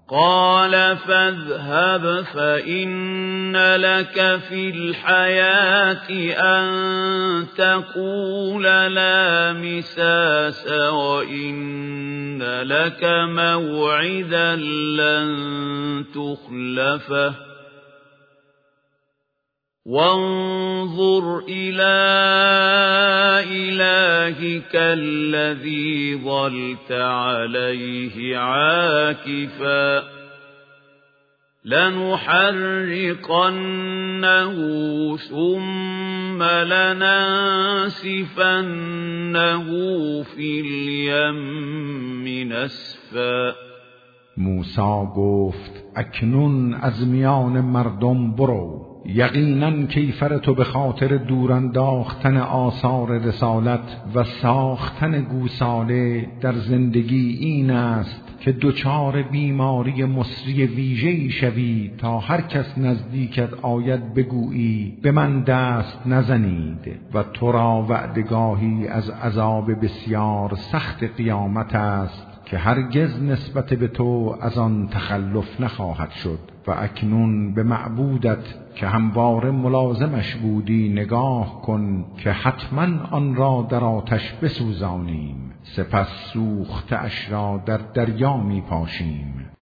قال فاذهب فإن لك في الحياة أن تقول لا مساس وإن لك موعدا لن تخلفه وانظر إلى إلهك الذي ظلت عليه عاكفا لنحرقنه ثم لننسفنه في اليم نسفا. موسی گفت اکنون از میان مردم برو، یقیناً کیفر تو به خاطر دور انداختن آثار رسالت و ساختن گوساله در زندگی این است که دچار بیماری مصری ویژه‌ای شوی تا هر کس نزدیکت آید بگویی به من دست نزنید و تو را وعدگاهی از عذاب بسیار سخت قیامت است که هرگز نسبت به تو از آن تخلف نخواهد شد. و اکنون به معبودت که همواره ملازمش بودی نگاه کن که حتما آن را در آتش بسوزانیم، سپس سوخته اش را در دریا می پاشیم.